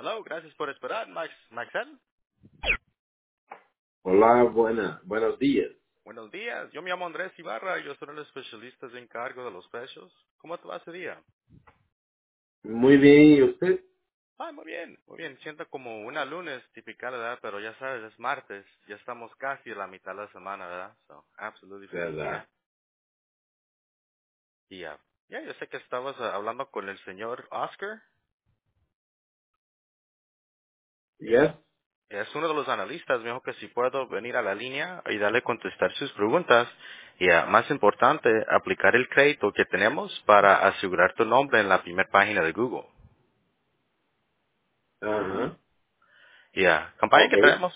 Hello, gracias por esperar, Maxel. Hola, buenos días. Buenos días, yo me llamo Andrés Ibarra y yo soy el especialista en cargo de los precios. ¿Cómo te va ese día? Muy bien, ¿y usted? Ay, muy bien, muy bien. Siento como una lunes típica, ¿verdad? Pero ya sabes, es martes, ya estamos casi a la mitad de la semana, ¿verdad? So, absolutely feliz ¿Verdad? día. Y ya, yo sé que estabas hablando con el señor Oscar. Yes. Es uno de los analistas, me dijo que si puedo venir a la línea y darle contestar sus preguntas. Y más importante, aplicar el crédito que tenemos para asegurar tu nombre en la primera página de Google. Ajá. Y campaña Ok. que tenemos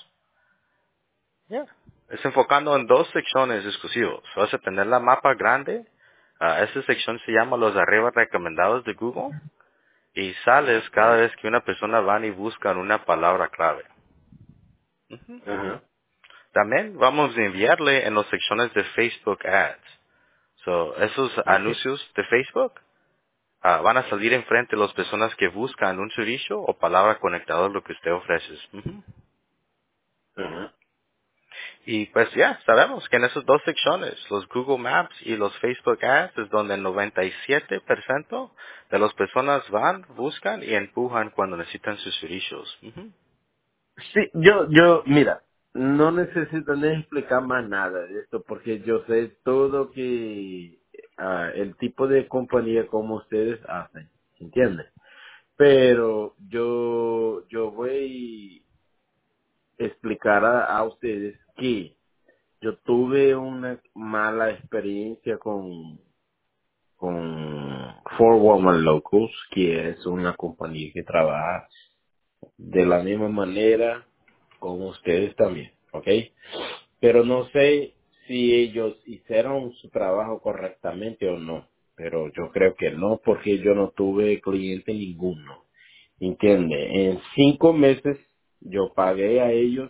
es enfocando en dos secciones exclusivas. Vas a tener la mapa grande. Esa sección se llama los arriba recomendados de Google. Y sales Ok. cada vez que una persona va y busca una palabra clave. Ujú. Ajá. También vamos a enviarle en las secciones de Facebook Ads. So, esos Ok. anuncios de Facebook van a salir enfrente de las personas que buscan un servicio o palabra conectada a lo que usted ofrece. Ujú. Ajá. Y pues ya, sabemos que en esas dos secciones, los Google Maps y los Facebook Ads, es donde el 97% de las personas van, buscan y empujan cuando necesitan sus servicios. Ujú. Sí, mira, no necesito ni explicar más nada de esto porque yo sé todo que el tipo de compañía como ustedes hacen, ¿entiendes? Pero yo voy a explicar a ustedes que yo tuve una mala experiencia con 411 Locals, que es una compañía que trabaja de la misma manera con ustedes también, ¿ok? Pero no sé si ellos hicieron su trabajo correctamente o no, pero yo creo que no, porque yo no tuve cliente ninguno, ¿entiende? En 5 meses yo pagué a ellos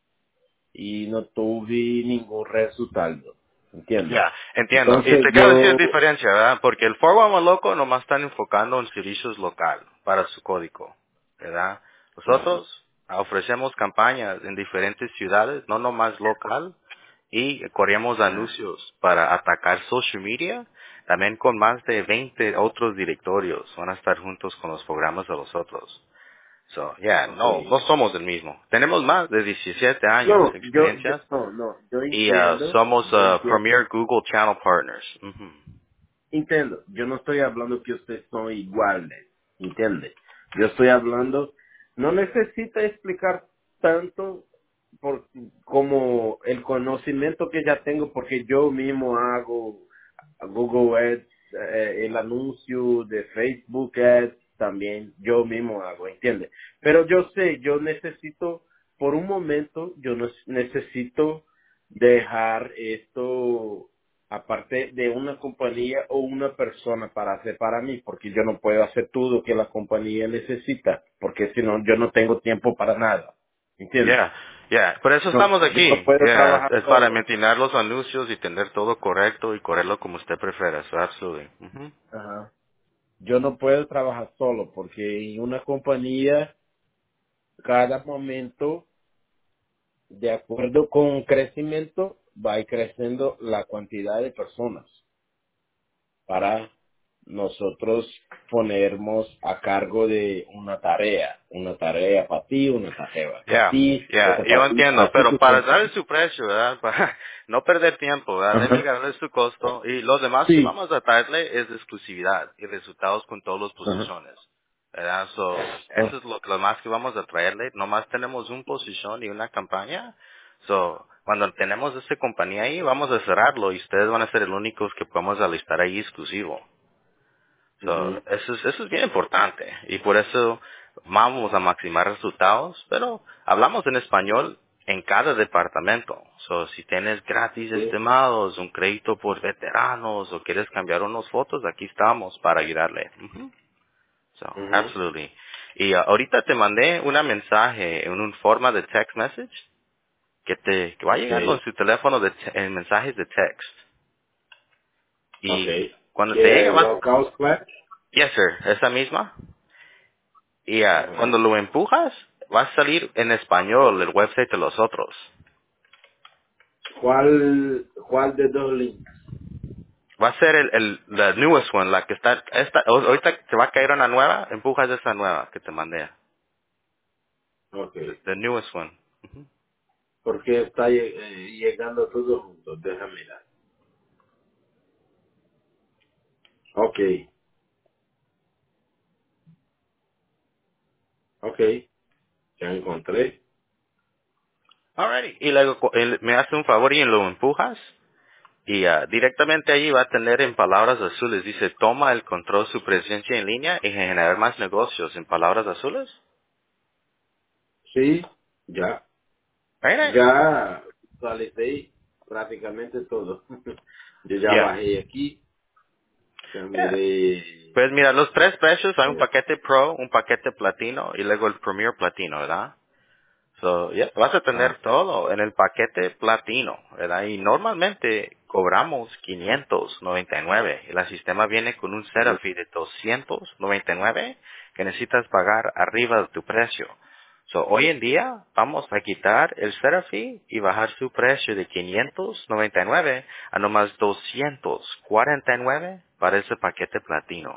y no tuve ningún resultado, ¿entiende? Ya, entiendo. Y Entonces te quiero decir yo, diferencia, ¿verdad? Porque el 411 loco nomás están enfocando en servicios local para su código, ¿verdad? ajá, Nosotros ofrecemos campañas en diferentes ciudades, no nomás local, y corremos ajá, anuncios para atacar social media, también con más de 20 otros directorios. Van a estar juntos con los programas de los otros. So, yeah, no okay. somos el mismo. Tenemos más de 17 años No, de experiencias yo y entiendo, somos yo entiendo, Premier Google Channel Partners. Ujú. entiendo. Yo no estoy hablando que ustedes son iguales, ¿entiende? Yo estoy hablando, no necesita explicar tanto por, como el conocimiento que ya tengo, porque yo mismo hago Google Ads, el anuncio de Facebook Ads también, yo mismo hago, ¿entiende? Pero yo sé, yo necesito, por un momento, yo necesito dejar esto aparte de una compañía o una persona para hacer para mí, porque yo no puedo hacer todo lo que la compañía necesita, porque si no, yo no tengo tiempo para nada, ¿entiendes? Yeah, yeah. Por eso No, estamos yo no aquí. puedo Yeah, trabajar es para solo. mantener los anuncios y tener todo correcto y correrlo como usted prefiera. So, absolutely. Ujú. Ajá. Yo no puedo trabajar solo, porque en una compañía, cada momento, de acuerdo con crecimiento, va a ir creciendo la cantidad de personas para nosotros ponernos a cargo de una tarea para ti, una tarea para Ya, ti, ya, otra yo para ti, entiendo, así pero para sucesivamente. darle su precio, ¿verdad? Para no perder tiempo, ¿verdad? Déme Ajá. ganarle su costo y los demás que Sí. vamos a traerle es exclusividad y resultados con todas las Ajá. posiciones, ¿verdad? So, eso Ah, es lo más que vamos a traerle. Nomás tenemos una posición y una campaña. So, cuando tenemos esa compañía ahí, vamos a cerrarlo y ustedes van a ser los únicos que podemos alistar ahí exclusivo. So, ujú. eso es bien importante y por eso vamos a maximizar resultados, pero hablamos en español en cada departamento. So, si tienes gratis Sí. estimados, un crédito por veteranos o quieres cambiar unas fotos, aquí estamos para ayudarle. Ujú. So, Ujú. absolutely. Y ahorita te mandé una mensaje en un forma de text message que va llegando en Okay. su teléfono en mensajes de text. Y Okay. cuando te ¿Qué llega, local flash? yes sir, esa misma. Y Ajá. cuando lo empujas, va a salir en español el website de los otros. ¿Cuál de dos links? Va a ser la newest one, la que está, ahorita te va a caer una nueva, empujas esa nueva que te mandé. Ok. The newest one. Ujú. Porque está llegando todo junto. Déjame mirar. Ok. Ok. Ya encontré. Alrighty. Y luego me hace un favor y lo empujas. Y directamente allí va a tener en palabras azules, dice, toma el control su presencia en línea y generar más negocios en palabras azules. Sí. Ya. Right. Ya actualicé prácticamente todo. Yo ya Yeah. bajé aquí. Ya Yeah. miré. Pues mira, los tres precios, hay un paquete Pro, un paquete Platino y luego el Premier Platino, ¿verdad? So, yeah, vas a tener Ah, todo en el paquete platino, ¿verdad? Y normalmente cobramos 599 y el sistema viene con un setup fee de 299 que necesitas pagar arriba de tu precio. So, hoy en día vamos a quitar el setup fee y bajar su precio de 599 a nomás 249 para ese paquete platino.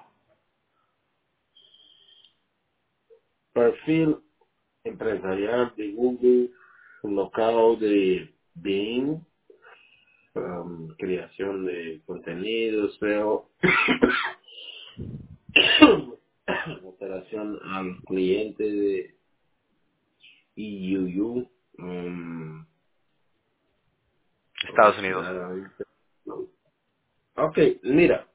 perfil empresarial de Google, local de Bing, creación de contenidos, veo operación al cliente de IUU, Estados Unidos. promocionar a no. Ok, mira,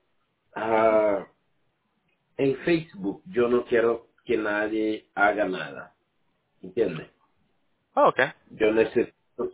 en Facebook yo no quiero que nadie haga nada, ¿entiendes? Oh, okay. Yo necesito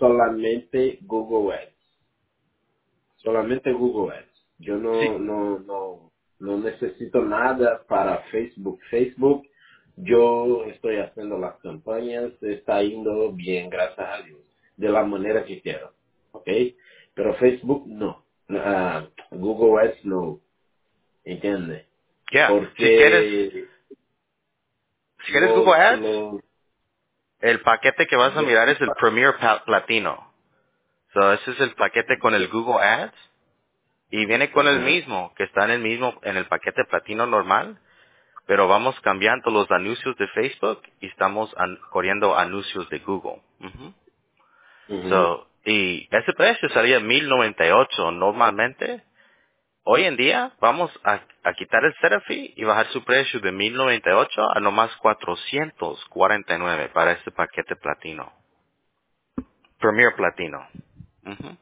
solamente Google Ads. Yo Sí. no necesito nada para Facebook. Facebook, yo estoy haciendo las campañas, está yendo bien, gracias a Dios, de la manera que quiero, ¿ok? Pero Facebook no. Google Ads no, ¿entiendes? Yeah. Porque Si quieres Google Ads, los, el paquete que vas a yo, mirar es el Premier Platino. So, ese es el paquete con el Google Ads y viene con el ajá. mismo, que está en el paquete platino normal, pero vamos cambiando los anuncios de Facebook y estamos corriendo anuncios de Google. Ujú. Ujú. So, y ese precio sería 1098 normalmente. Hoy en día vamos a quitar el setup fee y bajar su precio de 1098 a nomás 449 para este paquete platino. Premier Platino. Ujú.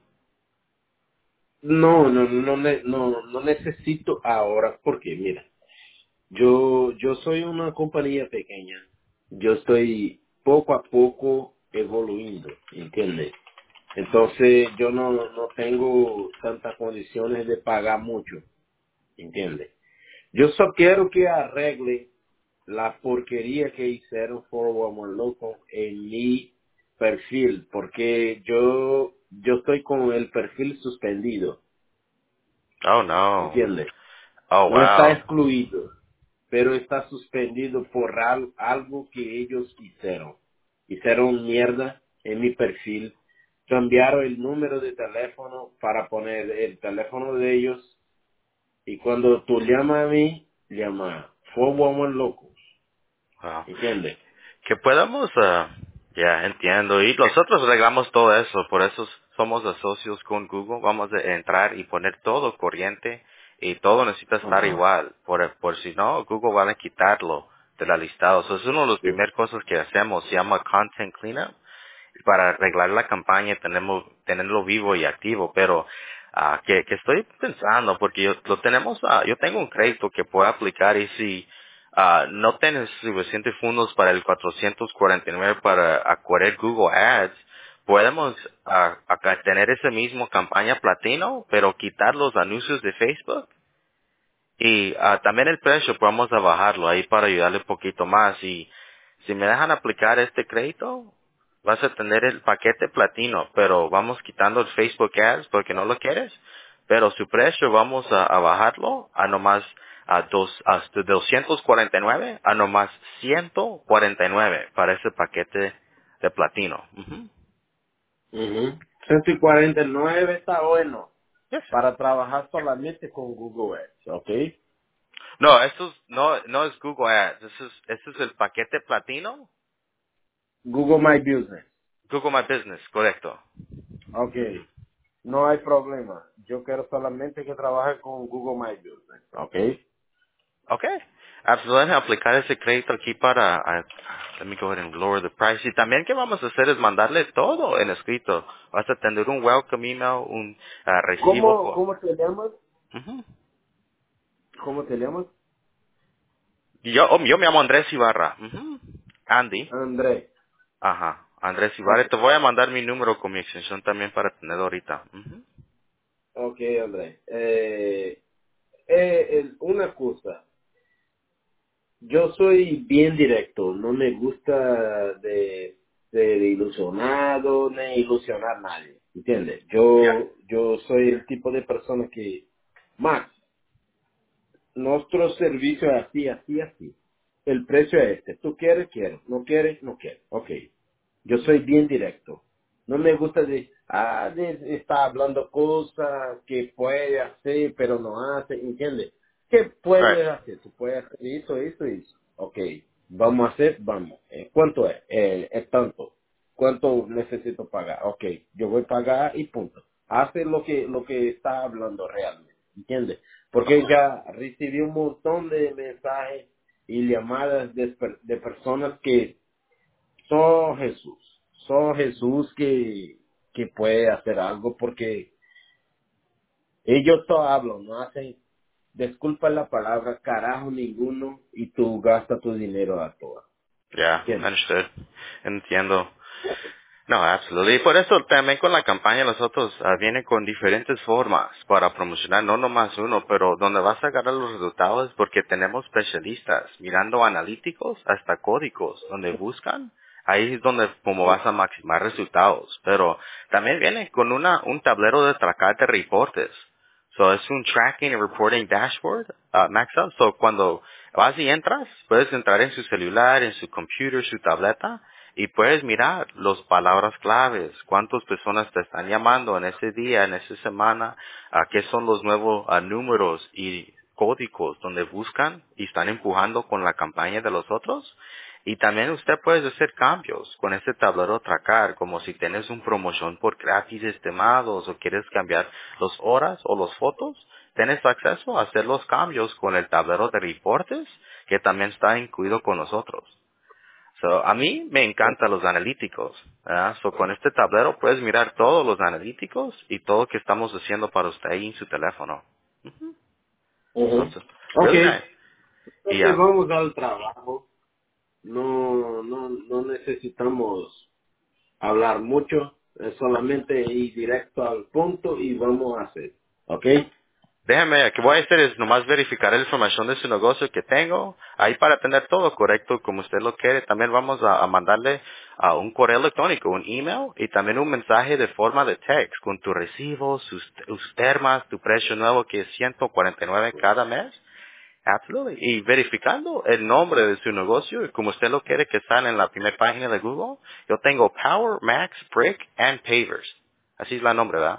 No necesito ahora, porque mira, yo soy una compañía pequeña. Yo estoy poco a poco evoluyendo, ¿entiendes? Entonces yo no tengo tantas condiciones de pagar mucho, ¿entiendes? Yo solo quiero que arregle la porquería que hicieron for Woman Loco en mi perfil, porque yo estoy con el perfil suspendido, Oh, no. ¿entiendes? Oh, No está wow. excluido, pero está suspendido por algo que ellos hicieron. Hicieron mierda en mi perfil, cambiaron el número de teléfono para poner el teléfono de ellos y cuando tú llamas a mí, llama Fue Woman Locos, Wow. ¿entiendes? Que podamos, ya entiendo. Y nosotros arreglamos todo eso, por eso somos socios con Google. Vamos a entrar y poner todo corriente y todo necesita estar Ajá. igual. Por si no, Google va a quitarlo de la listado. Eso es una de las Sí. primeras cosas que hacemos. Se llama Content Cleanup. Para arreglar la campaña tenemos tenerlo vivo y activo, pero que estoy pensando porque yo tengo un crédito que puedo aplicar y si no tienes suficientes fondos para el 449 para acudir Google Ads, podemos acá tener ese mismo campaña platino, pero quitar los anuncios de Facebook y también el precio podemos a bajarlo ahí para ayudarle un poquito más. Y si me dejan aplicar este crédito, vas a tener el paquete platino, pero vamos quitando el Facebook Ads porque no lo quieres. Pero su precio vamos a bajarlo a nomás de 249 a nomás 149 para ese paquete de platino. Ujú. Ujú. 149 está bueno Yes. para trabajar solamente con Google Ads, ¿ok? No, no es Google Ads. Este es el paquete platino. Google My Business. Google My Business, correcto. Ok, no hay problema. Yo quiero solamente que trabaje con Google My Business, ¿ok? Okay. Absolutamente aplicar ese crédito aquí para, let me go ahead and lower the price. Y también que vamos a hacer es mandarle todo en escrito. Vas a tener un welcome email, un recibo. ¿Cómo te llamas? Ujú. ¿Cómo te llamas? Yo me llamo Andrés Ibarra. Ujú. Andy. André. Ajá. Andrés Ok, Ibarra. Te voy a mandar mi número con mi extensión también para tenerlo ahorita. Ujú. ok, André. Una cosa. Yo soy bien directo, no me gusta de ser ilusionado ni ilusionar a nadie, ¿entiendes? Ya. Yo soy el tipo de persona que, Max, nuestro servicio es así, así, así. El precio es este. ¿Tú quieres? Quiero. ¿No quieres? No quiero. Ok. Yo soy bien directo. No me gusta de estar hablando cosas que puede hacer, pero no hace, ¿entiendes? ¿Qué Right. puedes hacer? Tú puedes hacer eso, eso, eso. Ok. Vamos a hacer, vamos. ¿Cuánto es? Es tanto. ¿Cuánto necesito pagar? Ok. Yo voy a pagar y punto. Hace lo que está hablando realmente. ¿Entiendes? Porque ya recibí un montón de mensajes y llamadas de personas que son Jesús que puede hacer algo porque ellos todo hablan, no hacen, disculpa la palabra, carajo ninguno y tú gastas tu dinero a toa. Yeah, ¿Entiendes? understood. Entiendo. No, absolutamente. Y por eso también con la campaña nosotros viene con diferentes formas para promocionar, no nomás uno, pero donde vas a ganar los resultados porque tenemos especialistas mirando analíticos hasta códigos donde buscan. Ahí es donde como vas a maximar resultados. Pero también viene con un tablero de tracar de reportes. So es un tracking and reporting dashboard, Maxa. So cuando vas y entras, puedes entrar en su celular, en su computer, su tableta, y puedes mirar las palabras claves, cuántas personas te están llamando en ese día, en esa semana, qué son los nuevos números y códigos donde buscan y están empujando con la campaña de los otros. Y también usted puede hacer cambios con este tablero tracar, como si tienes un promoción por gratis estimados o quieres cambiar las horas o las fotos, tienes acceso a hacer los cambios con el tablero de reportes que también está incluido con nosotros. So, a mí me encantan los analíticos. ¿Verdad? So, con este tablero puedes mirar todos los analíticos y todo lo que estamos haciendo para usted ahí en su teléfono. Ujú. Entonces, Ok, really nice. Y entonces vamos al trabajo. No necesitamos hablar mucho, es solamente ir directo al punto y vamos a hacer. ¿Ok? déjeme, que voy a hacer es nomás verificar la información de su negocio que tengo, ahí para tener todo correcto como usted lo quiere. También vamos a mandarle a un correo electrónico, un email y también un mensaje de forma de text con tu recibo, sus termas, tu precio nuevo que es 149 cada mes. Absolutely. Y verificando el nombre de su negocio, y como usted lo quiere que sale en la primera página de Google, yo tengo Power, Max, Brick and Pavers. Así es la nombre, ¿verdad?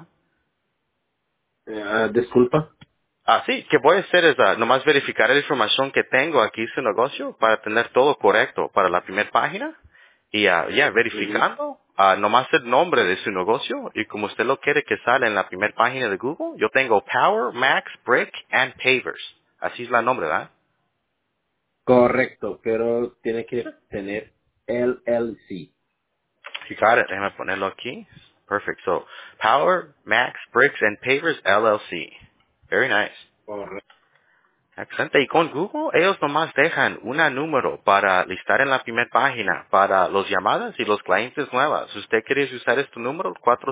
Disculpa. Sí, que voy a hacer es nomás verificar la información que tengo aquí en su negocio para tener todo correcto para la primera página. Y ya, Ujú. verificando nomás el nombre de su negocio y como usted lo quiere que sale en la primera página de Google, yo tengo Power, Max, Brick and Pavers. Así es la nombre, ¿verdad? Correcto, pero tiene que tener LLC. You got it. Déjame ponerlo aquí. Perfect. So, Power, Max, Bricks and Pavers LLC. Very nice. Correcto. Excelente. Y con Google, ellos nomás dejan un número para listar en la primera página para los llamadas y los clientes nuevas. ¿Usted quiere usar este número?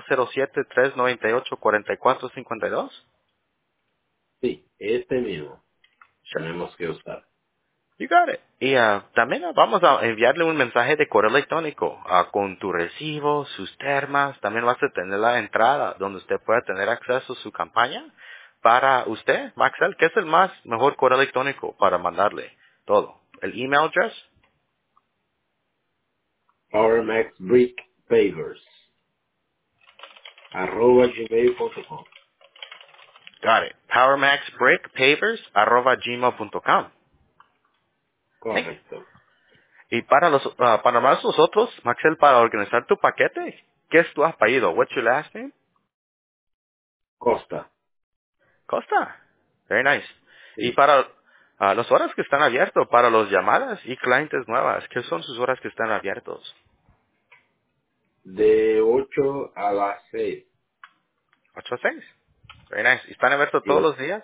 407-398-4452. Sí, este mismo Sure. tenemos que usar. You got it. Y también vamos a enviarle un mensaje de correo electrónico con tu recibo, sus termas. También vas a tener la entrada donde usted pueda tener acceso a su campaña para usted, Maxel, ¿qué es el más mejor correo electrónico para mandarle todo? ¿El email address? PowerMax Brick Pavers, @gmail.com. Got it. PowerMaxBrickPavers@gmail.com. ¿Sí? Correcto. Y para más nosotros, Maxel, para organizar tu paquete, ¿qué es tu apellido? What's your last name? Costa. Costa. Very nice. Y Sí. para las horas que están abiertos, para las llamadas y clientes nuevas, ¿qué son sus horas que están abiertos? De 8 a las 6. 8 a 6. Very nice. ¿Y están abiertos todos Sí. los días?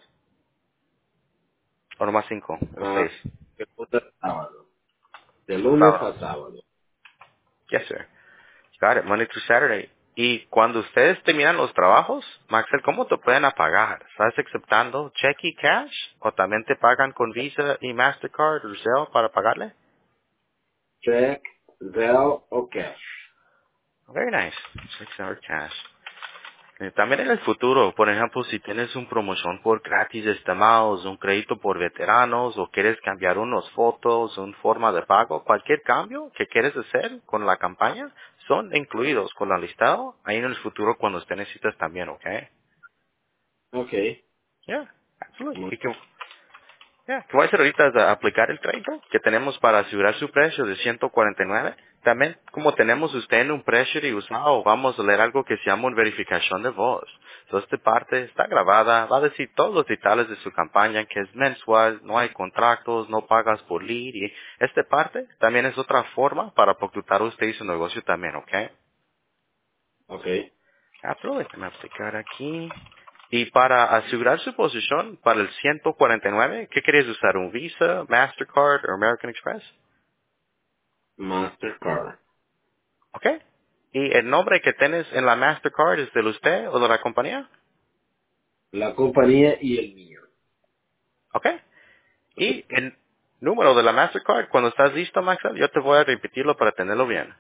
¿O nomás 5 o Ah, 6? de lunes a sábado. De Los lunes a sábados. sábado. Yes, sir. Got it. Monday through Saturday. Y cuando ustedes terminan los trabajos, Maxel, ¿cómo te pueden pagar? ¿Estás aceptando cheque y cash? ¿O también te pagan con Visa y Mastercard o Zelle para pagarle? Check, Zelle o cash. Very nice. Check or cash. También en el futuro, por ejemplo, si tienes una promoción por gratis estimados, un crédito por veteranos, o quieres cambiar unas fotos, una forma de pago, cualquier cambio que quieres hacer con la campaña, son incluidos con el listado ahí en el futuro cuando usted necesitas también, ¿ok? Ok. Yeah, absolutely. Muy- Y que ya, que voy a hacer ahorita es aplicar el crédito que tenemos para asegurar su precio de 149. También, como tenemos usted en un precio de usado, vamos a leer algo que se llama una verificación de voz. Entonces, esta parte está grabada, va a decir todos los detalles de su campaña, que es mensual, no hay contratos, no pagas por lead, y esta parte también es otra forma para ocultar usted y su negocio también, ¿ok? Ok. Absolutamente. Déjame aplicar aquí. Y para asegurar su posición para el 149, ¿qué querías usar? ¿Un Visa, Mastercard o American Express? Mastercard. ¿Ok? ¿Y el nombre que tienes en la Mastercard es de usted o de la compañía? La compañía y el mío. ¿Ok? Y el número de la Mastercard, cuando estás listo, Maxwell, yo te voy a repetirlo para tenerlo bien.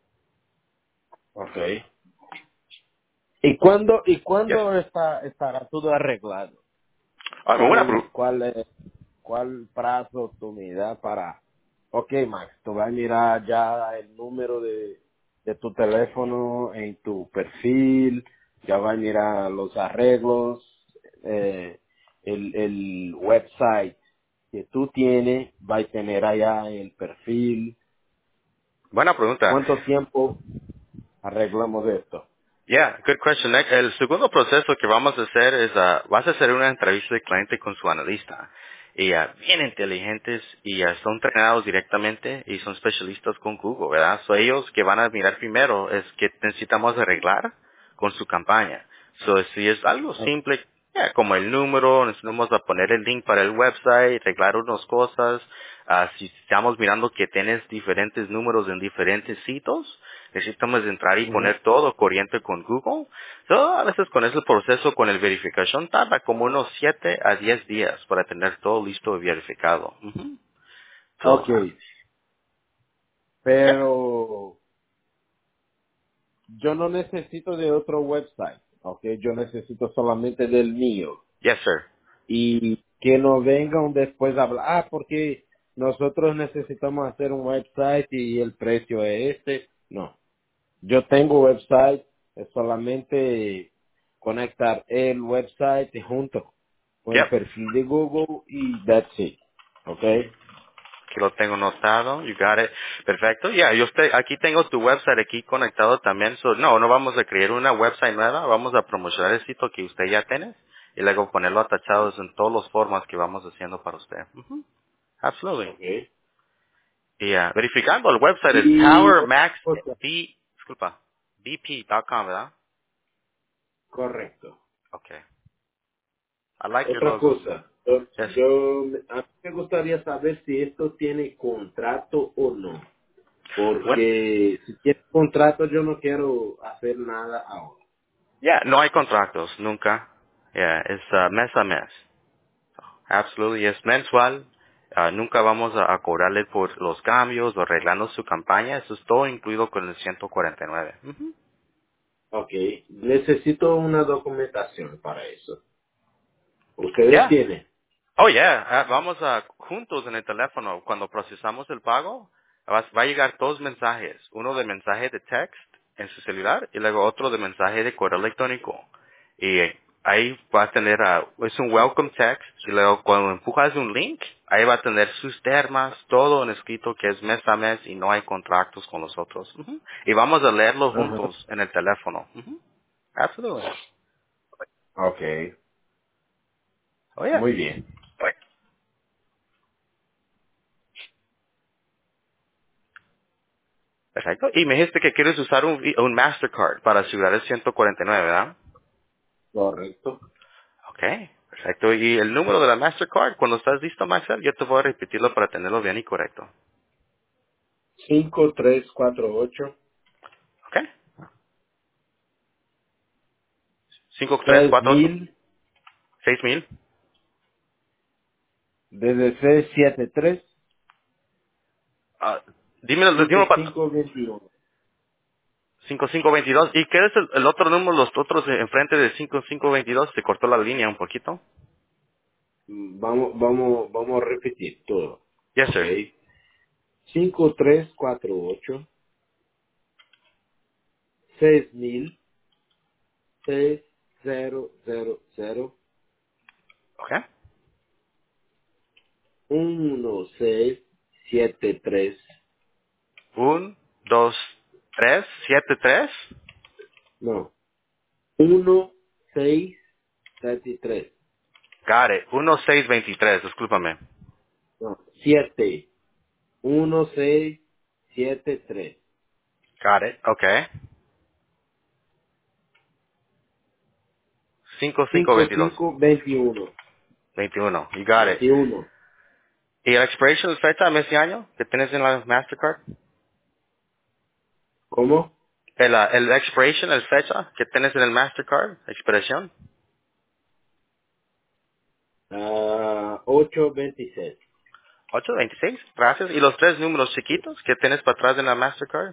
Ok. ¿Y Yes. cuándo estará todo arreglado? Ah, muy buena pregunta. ¿Cuál plazo tú me das para... Ok, Max, tú vas a mirar ya el número de tu teléfono en tu perfil, ya vas a mirar los arreglos, el website que tú tienes, va a tener allá el perfil. Buena pregunta. ¿Cuánto tiempo arreglamos esto? Yeah, good question. Nick. El segundo proceso que vamos a hacer es, vas a hacer una entrevista de cliente con su analista. Y bien inteligentes y son entrenados directamente y son especialistas con Google, ¿verdad? So ellos que van a mirar primero es que necesitamos arreglar con su campaña. So si es algo simple, como el número, necesitamos a poner el link para el website, arreglar unas cosas. Si estamos mirando que tienes diferentes números en diferentes sitios, necesitamos entrar y Ujú. poner todo corriente con Google. So, a veces con ese proceso, con el verificación, tarda como unos 7 a 10 días para tener todo listo y verificado. Ujú. So, Ok, yeah. pero yo no necesito de otro website, ok, yo necesito solamente del mío. Yes, sir. Y que no vengan después a hablar, porque nosotros necesitamos hacer un website y el precio es este. No, yo tengo website, es solamente conectar el website junto con el Yep. perfil de Google y that's it, ok. Que lo tengo notado. You got it. Perfecto. Ya, aquí tengo tu website aquí conectado también. So, no vamos a crear una website nueva. Vamos a promocionar el sitio que usted ya tiene y luego ponerlo atachados en todas las formas que vamos haciendo para usted. Ujú. Absolutely. Ok. Y verificando el website es Y otra cosa, disculpa, bp.com, ¿verdad? correcto. Okay. I like your Otra logo. cosa, Yes. a mí me gustaría saber si esto tiene contrato o no, Bueno, porque si tiene contrato yo no quiero hacer nada ahora. yeah, no hay contratos, nunca. Yeah, es mes a mes. Absolutely, es mensual. Nunca vamos a cobrarle por los cambios o arreglando su campaña. Eso es todo incluido con el 149. Ujú. Ok, necesito una documentación para eso. Ustedes Yeah. tienen. Oh, yeah. Vamos a juntos en el teléfono. Cuando procesamos el pago, va a llegar dos mensajes. Uno de mensaje de text en su celular y luego otro de mensaje de correo electrónico. Y ahí va a tener, es un welcome text y luego cuando empujas un link, ahí va a tener sus termas, todo en escrito que es mes a mes y no hay contratos con los otros. Ujú. Y vamos a leerlo Ajá. juntos en el teléfono. Ujú. Absolutely. Ok, Oh, yeah. muy bien. Perfecto. Y me dijiste que quieres usar un Mastercard para asegurar el 149, ¿verdad? Correcto. Ok. Perfecto. Y el número de la Mastercard, cuando estás listo, Maxwell, yo te voy a repetirlo para tenerlo bien y correcto. 5348 Ok. 5348 6000 6000. DDC 73 Ah, dímelo para 5521. 5522. ¿Y qué es el otro número, los otros enfrente de 5522? Se cortó la línea un poquito. Vamos a repetir todo. Yes, Ok. sir. 5348 6000 6000 Ok. 1673. 1, 2, 3, 7, 3. No. 1673. Got it. 1623, discúlpame. No. 7. 1673. Got it. Okay. 5522. 5521. 21. You got it. 21. ¿Y la expiration fecha de ese año que tienes en la Mastercard? ¿Cómo? El expiration, el fecha que tienes en el Mastercard, expiración. 826. 826. Gracias. ¿Y los tres números chiquitos que tienes para atrás en la Mastercard?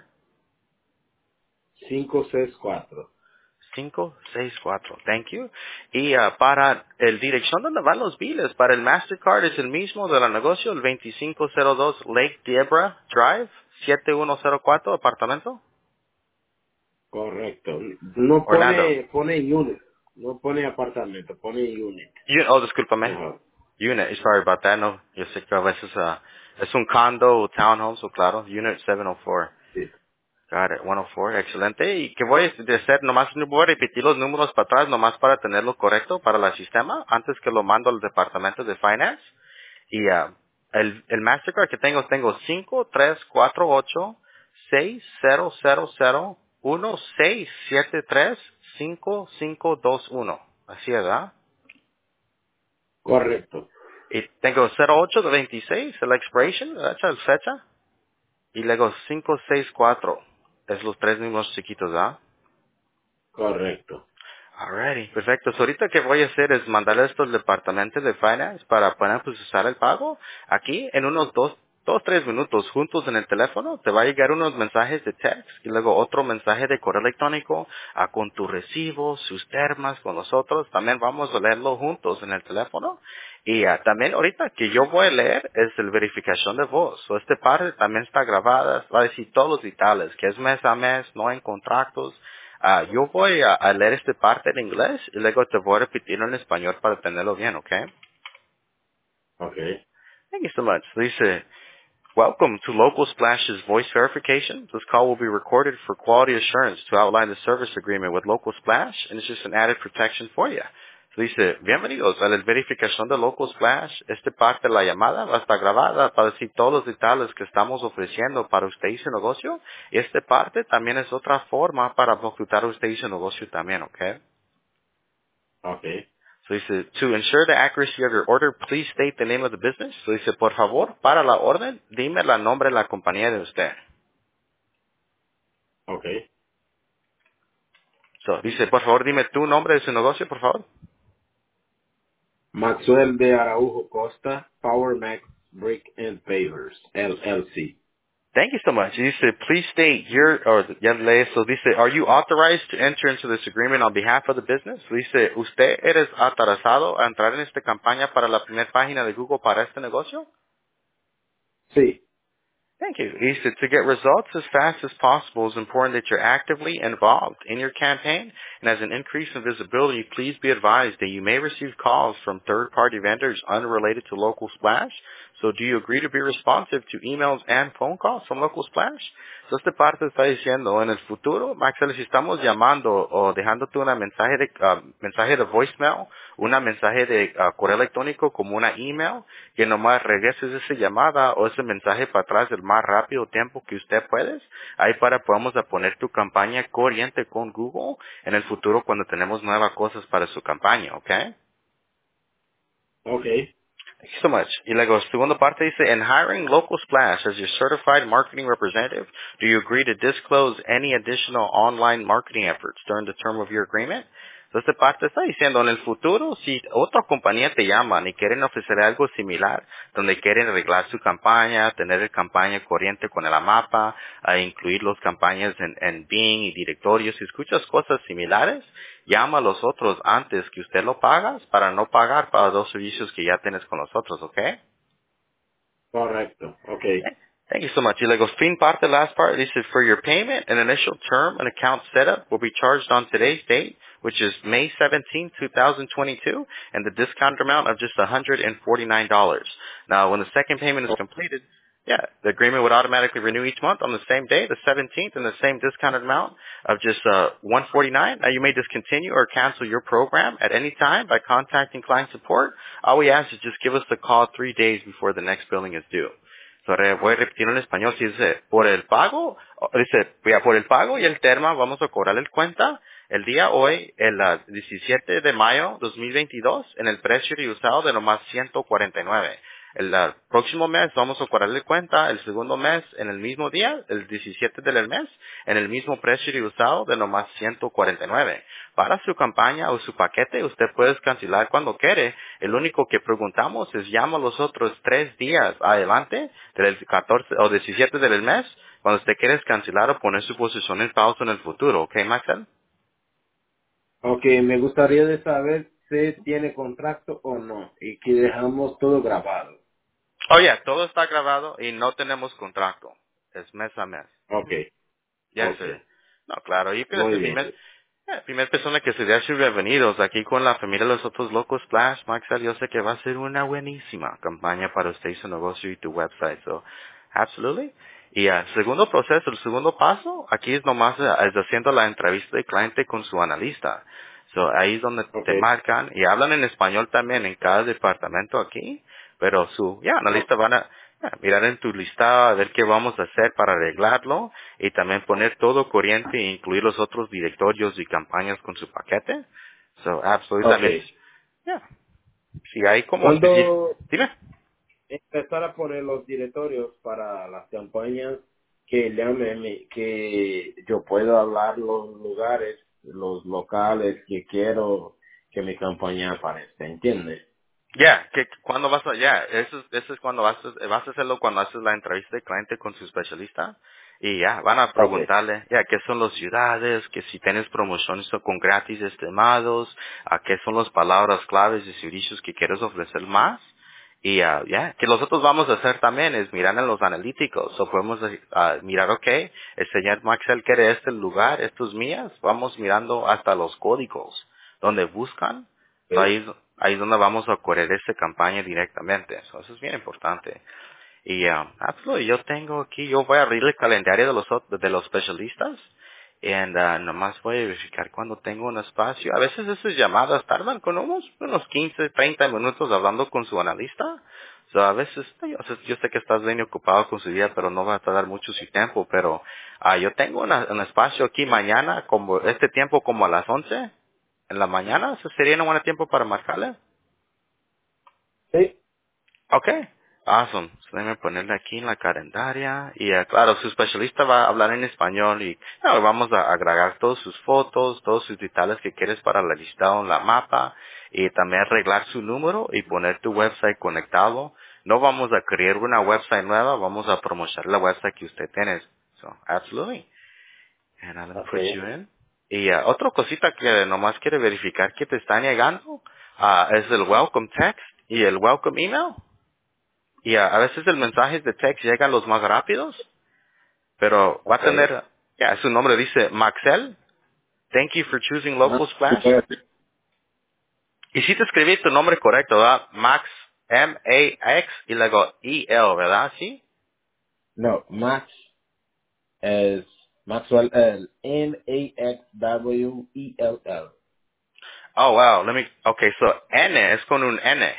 564. 564. Thank you. Y para el dirección donde van los biles, para el Mastercard es el mismo de la negocio, el 2502 Lake Debra Drive, 7104, apartamento, Correcto. No Orlando. pone unit. No pone apartamento, pone unit. Oh, discúlpame. Mejor. Unit, sorry about that. No, yo sé que a veces es un condo o townhome, so claro. Unit 704. Sí. Got it, 104, excelente. ¿Y qué voy a hacer? Nomás voy a repetir los números para atrás, nomás para tenerlo correcto para el sistema, antes que lo mando al departamento de Finance. Y el Mastercard que tengo 5348-6000-1673-5521. Así es, ¿verdad? Correcto. Y tengo 08 de 26, la expiration, la fecha. Y luego 564 es los tres números chiquitos, ¿verdad? Correcto. Alrighty, perfecto. So, ahorita que voy a hacer es mandarle esto al departamento de Finance para poder procesar el pago. Aquí, en unos tres minutos juntos en el teléfono, te va a llegar unos mensajes de text y luego otro mensaje de correo electrónico con tu recibo, sus termas con nosotros. También vamos a leerlo juntos en el teléfono. Y también ahorita que yo voy a leer es el verificación de voz. So, esta parte también está grabada, va a decir todos los detalles, que es mes a mes, no hay contratos. Yo voy a leer esta parte en inglés y luego te voy a repetirlo en español para tenerlo bien, ¿ok? Ok. Thank you so much. Dice, welcome to Local Splash's voice verification. This call will be recorded for quality assurance to outline the service agreement with Local Splash, and it's just an added protection for you. Dice, bienvenidos a la verificación de Local Splash. Esta parte de la llamada va a estar grabada para decir todos los detalles que estamos ofreciendo para usted y su negocio. Y esta parte también es otra forma para ejecutar usted y su negocio también, ¿ok? Ok. So dice, to ensure the accuracy of your order, please state the name of the business. So dice, por favor, para la orden, dime el nombre de la compañía de usted. Ok. So, dice, por favor, dime tu nombre de su negocio, por favor. Maxwell de Araujo Costa, Power Max Brick and Pavers, LLC. Thank you so much. Dice, please state ya leí eso. Dice, are you authorized to enter into this agreement on behalf of the business? Dice, ¿usted eres autorizado a entrar en esta campaña para la primera página de Google para este negocio? Sí. Thank you. He said, to get results as fast as possible, it's important that you're actively involved in your campaign. And as an increase in visibility, please be advised that you may receive calls from third-party vendors unrelated to Local Splash. So do you agree to be responsive to emails and phone calls from Local Splash? So esta parte está diciendo, en el futuro, Maxwell, si estamos llamando o dejándote una mensaje de voicemail, una mensaje de correo electrónico como una email, que nomás regreses esa llamada o ese mensaje para atrás el más rápido tiempo que usted puedes, ahí para podamos a poner tu campaña corriente con Google en el futuro cuando tenemos nuevas cosas para su campaña, ¿ok? Okay. Thank you so much. Y luego, segunda parte dice, in hiring Local Splash as your certified marketing representative, do you agree to disclose any additional online marketing efforts during the term of your agreement? Entonces, esta parte está diciendo, en el futuro, si otra compañía te llaman y quieren ofrecer algo similar, donde quieren arreglar su campaña, tener el campaña corriente con el mapa, incluir las campañas en Bing y directorios, si escuchas cosas similares, llama a los otros antes que usted lo pagas para no pagar para los servicios que ya tienes con nosotros, ¿ok? Correcto. Okay. Thank you so much. Y luego, fin parte, last part, this is for your payment, an initial term and account setup will be charged on today's date, which is May 17, 2022, and the discount amount of just $149. Now, when the second payment is completed, the agreement would automatically renew each month on the same day, the 17th, and the same discounted amount of just $149. Now, you may discontinue or cancel your program at any time by contacting client support. All we ask is just give us a call 3 days before the next billing is due. Voy a repetir en español, si dice, por el pago y el terma vamos a cobrar el cuenta el día hoy, el 17 de mayo 2022, en el precio de usado de nomás 149. El próximo mes vamos a cobrarle cuenta el segundo mes en el mismo día, el 17 del mes, en el mismo precio de usado de nomás 149. Para su campaña o su paquete, usted puede cancelar cuando quiere. El único que preguntamos es llama los otros 3 días adelante, del 14 o 17 del mes, cuando usted quiere cancelar o poner su posición en pausa en el futuro. ¿Ok, Maxel? Okay, me gustaría de saber si tiene contrato o no y que dejamos todo grabado. Oh, todo está grabado y no tenemos contrato. Es mes a mes. Okay. Yes, sir. Okay. No, claro. Y pero Muy es bien. primer persona que se da sus bienvenidos aquí con la familia de los otros locos Splash, Maxwell, yo sé que va a ser una buenísima campaña para usted y su negocio y tu website. So, absolutely. Y segundo proceso, el segundo paso, aquí es nomás es haciendo la entrevista de cliente con su analista. So, ahí es donde te Okay. marcan y hablan en español también en cada departamento aquí, pero su analista van a mirar en tu lista a ver qué vamos a hacer para arreglarlo y también poner todo corriente e incluir los otros directorios y campañas con su paquete. So, absolutamente. Okay. Yeah. Si hay como, Cuando dime. empezar a poner los directorios para las campañas que llamen, que yo puedo hablar los lugares, los locales que quiero que mi campaña aparezca, ¿entiendes? Que cuando vas a, eso es cuando vas a hacerlo cuando haces la entrevista de cliente con su especialista. Y van a Okay. preguntarle, qué son las ciudades, que si tienes promociones con gratis estimados, qué son las palabras claves y servicios que quieres ofrecer más. Y que nosotros vamos a hacer también es mirar en los analíticos. O podemos mirar, el señor Maxwell quiere este lugar, estos mías. Vamos mirando hasta los códigos donde buscan. So, Okay. ahí es donde vamos a correr esta campaña directamente. So, eso es bien importante. Y yo tengo aquí, yo voy a abrir el calendario de los especialistas. Y nomás voy a verificar cuando tengo un espacio. A veces esas llamadas tardan con unos 15, 30 minutos hablando con su analista. So, a veces, yo sé que estás bien ocupado con su día, pero no va a tardar mucho su tiempo. Pero yo tengo un espacio aquí mañana, como este tiempo como a las 11 en la mañana. ¿Eso sería un buen tiempo para marcarle? Sí. Okay, awesome. So, déjame ponerle aquí en la calendaria. Y claro, su especialista va a hablar en español y vamos a agregar todas sus fotos, todos sus detalles que quieres para la listado en la mapa y también arreglar su número y poner tu website conectado No vamos a crear una website nueva, vamos a promocionar la website que usted tiene. So, absolutely. And let me put Okay. you in. Y otra cosita que nomás quiere verificar que te está llegando es el welcome text y el welcome email. Y a veces el mensaje de text llegan los más rápidos, pero va a Okay. tener, ya, su nombre dice Maxel. Thank you for choosing Local Ma- Splash. Y si te escribí tu nombre correcto, ¿verdad? Max, M-A-X, y luego E-L, ¿verdad? ¿Sí? No, Max es Maxwell L. Maxwell. Oh, wow. Okay, so N es con un N.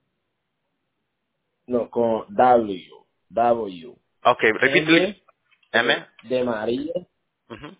No, con W. W. Okay, repítelo. M M. de María. Ujú.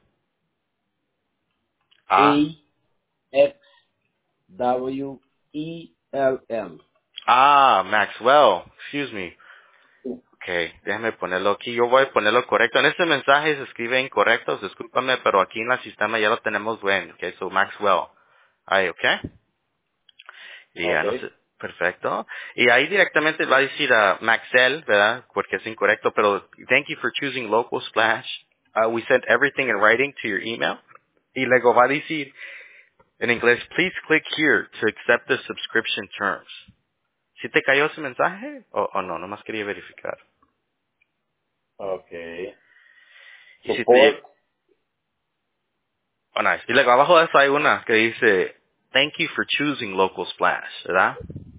A. A X W L. Maxwell. Excuse me. Okay, déjame ponerlo aquí. Yo voy a ponerlo correcto. En este mensaje se escribe incorrecto, discúlpame, pero aquí en el sistema ya lo tenemos bien. Okay, so Maxwell. Ahí, okay. Y ya no Okay. sé. Perfecto. Y ahí directamente va a decir a Maxel, ¿verdad? Porque es incorrecto, pero thank you for choosing Local Splash. We sent everything in writing to your email. Y luego va a decir en inglés, please click here to accept the subscription terms. ¿Sí te cayó ese mensaje? O no, nomás quería verificar. Okay. Y si te llegó. Support. Oh, nice. Y luego abajo de eso hay una que dice, thank you for choosing Local Splash, ¿verdad?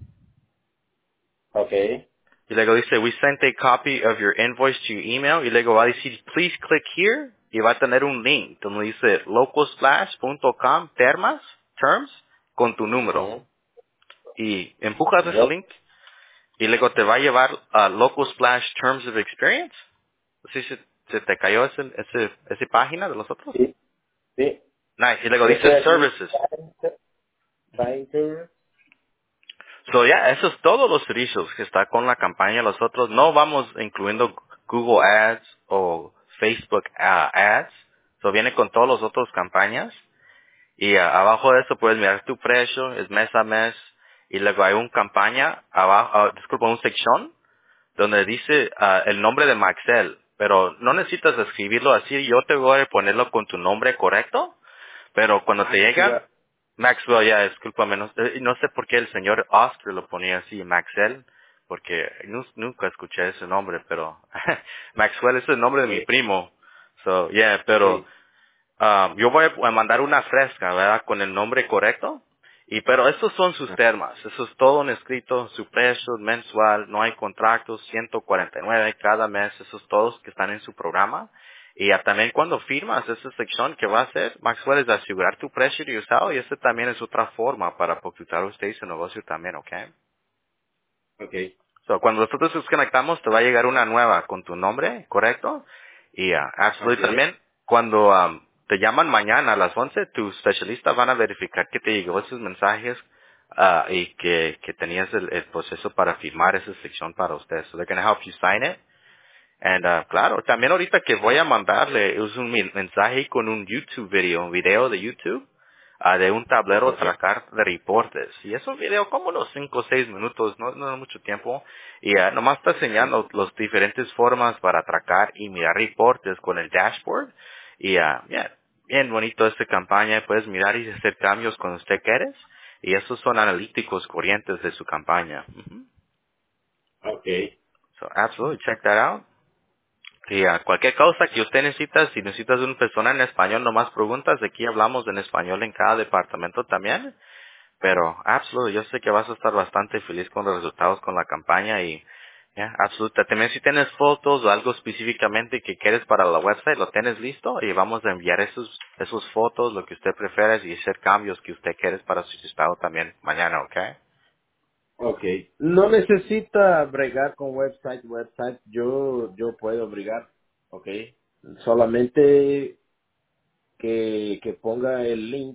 Okay. Y luego dice, we sent a copy of your invoice to your email. Y luego va a decir, please click here. Y va a tener un link donde dice localsplash.com terms con tu número. Ujú. Y empujas ese Yep. link y luego te va a llevar a Local Splash Terms of Experience. ¿Sí se te cayó esa página de los otros? Sí, sí. Nice. Y luego Yo dice estoy aquí. Services. Banker. So, ya, eso es todos los servicios que está con la campaña. Los otros no vamos incluyendo Google Ads o Facebook Ads. So, viene con todas las otras campañas. Y abajo de eso puedes mirar tu precio, es mes a mes. Y luego hay una campaña, abajo, disculpa, una sección donde dice el nombre de Maxel. Pero no necesitas escribirlo así. Yo te voy a ponerlo con tu nombre correcto. Pero cuando te llega, Maxwell. Maxwell, ya, discúlpame, no sé por qué el señor Oscar lo ponía así, Maxwell, porque nunca escuché ese nombre, pero Maxwell es el nombre de mi Sí. primo. So, yeah, pero Sí. yo voy a mandar una fresca, ¿verdad? Con el nombre correcto. Pero estos son sus temas. Eso es todo en escrito. Su precio mensual, no hay contratos, 149 cada mes. Esos todos que están en su programa. Y también cuando firmas esa sección que va a hacer, Maxwell es asegurar tu precio de usado y esta también es otra forma para ocultar usted y su negocio también, ¿ok? Okay. So, cuando nosotros nos conectamos, te va a llegar una nueva con tu nombre, ¿correcto? Y absolutamente Okay. también, cuando te llaman mañana a las 11, tus especialistas van a verificar que te llegó esos mensajes y que tenías el proceso para firmar esa sección para usted. So they're going to help you sign it. And, claro, también ahorita que voy a mandarle es un mensaje con un YouTube video, un video de YouTube, de un tablero Okay. tracar de reportes. Y es un video como unos 5 o 6 minutos, no es mucho tiempo. Y nomás está enseñando las diferentes formas para atracar y mirar reportes con el dashboard. Y bien bonito esta campaña, puedes mirar y hacer cambios cuando usted quieres. Y esos son analíticos corrientes de su campaña. Ujú. Okay. So, absolutely, check that out. Y cualquier cosa que usted necesita, si necesitas una persona en español, nomás preguntas. Aquí hablamos en español en cada departamento también. Pero, absolutamente, yo sé que vas a estar bastante feliz con los resultados con la campaña y, absolutamente. También si tienes fotos o algo específicamente que quieres para la website, lo tienes listo y vamos a enviar esos fotos, lo que usted prefiere y hacer cambios que usted quiere para su estado también mañana, ¿ok? Okay. No necesita bregar con website. Yo puedo bregar. Okay. Solamente que ponga el link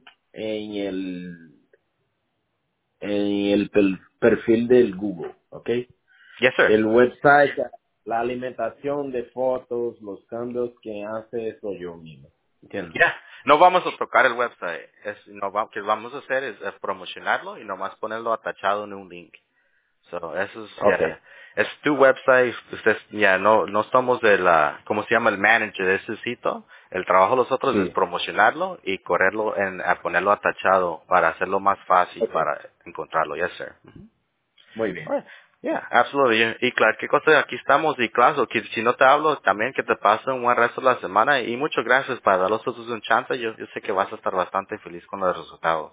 en el perfil del Google. Okay. Yes, sir. El website, la alimentación de fotos, los cambios que hace eso yo mismo. ¿Entiendes? Ya, no vamos a tocar el website. No, que vamos a hacer es promocionarlo y nomás ponerlo atachado en un link. So, eso es, Okay. es tu website, usted, ya, no somos de la, ¿cómo se llama? El manager de ese sitio. El trabajo de nosotros es Sí. promocionarlo y correrlo a ponerlo atachado para hacerlo más fácil Okay. para encontrarlo. Yes, sir. Muy bien. Alright. Yeah, absolutely. Y claro, qué cosa, aquí estamos y claro, que si no te hablo también que te pase un buen resto de la semana y muchas gracias para dar los otros un chance. Yo sé que vas a estar bastante feliz con los resultados.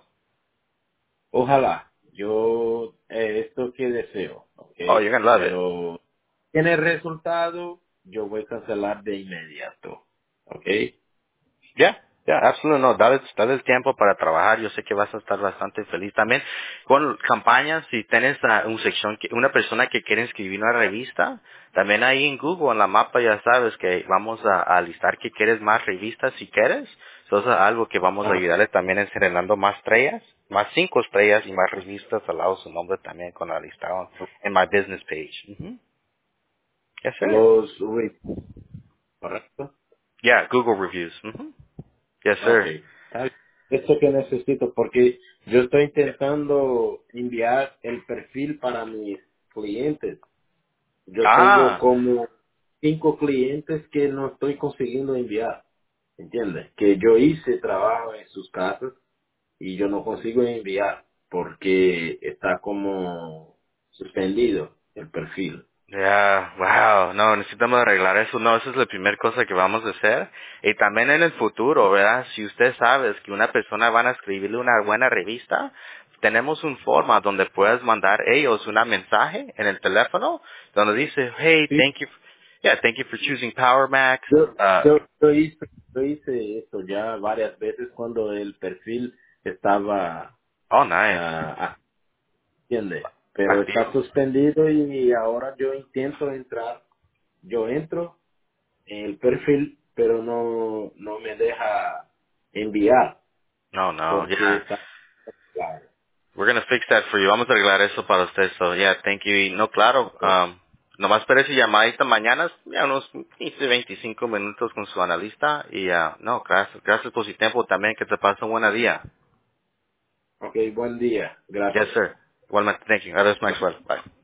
Ojalá. Yo esto que deseo, ¿ok? Oh, you're gonna love it. Pero tiene resultado, yo voy a cancelar de inmediato, ¿ok? Ya, absolutamente no, dale el tiempo para trabajar, yo sé que vas a estar bastante feliz. También con campañas, si tienes una sección, una persona que quiere escribir una revista, también ahí en Google, en la mapa ya sabes que vamos a listar que quieres más revistas si quieres. Eso es algo que vamos a Ah, ayudarle también en generando más estrellas, más 5 estrellas y más revistas al lado de su nombre también con la listado en my business page. Ujú. Yes, sir. los reviews, ¿correcto? Yeah, Google reviews. Ujú. Yes, Ok. sir. Está bien. Esto que necesito, porque yo estoy intentando enviar el perfil para mis clientes. Yo tengo Ah, como 5 clientes que no estoy consiguiendo enviar, ¿entiendes? Que yo hice trabajo en sus casas y yo no consigo enviar porque está como suspendido el perfil. ya, wow, no, necesitamos arreglar eso, no, esa es la primera cosa que vamos a hacer. Y también en el futuro, ¿verdad? Si usted sabe que una persona van a escribirle una buena revista, tenemos un forma donde puedes mandar ellos un mensaje en el teléfono, donde dice, hey, Sí, thank you for choosing Power Max. yo, yo hice esto ya varias veces cuando el perfil estaba, Oh, nice. ¿entiendes? Pero está Activo. suspendido y ahora yo intento entrar, yo entro en el perfil, pero no me deja enviar No, no, porque ya. está claro. We're gonna fix that for you. Vamos a arreglar eso para usted. So, yeah, thank you. Y no, claro, Okay. nomás espere su llamadita mañana, ya unos 15, 25 minutos con su analista. Y, no, gracias por su tiempo también. Que te pase un buen día. Ok, buen día. Yes, Gracias. sir. Igualmente, thank you. Adiós, Bye. Maxwell. Bye.